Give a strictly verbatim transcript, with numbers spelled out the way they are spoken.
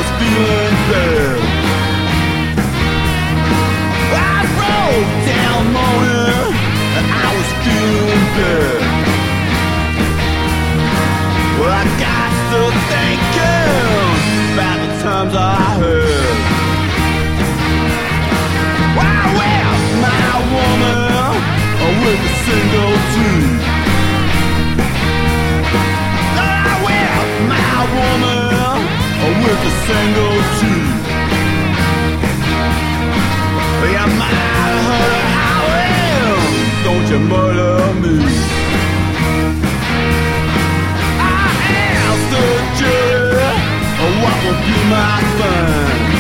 was feeling bad. I broke down moaning, and I was feeling bad. Well, I got to thinking about the times I had. I with my woman, with a single tooth. I with my woman, with a single tooth. You might have heard her howling, don't you murder me. I asked the jury, what would be my fine?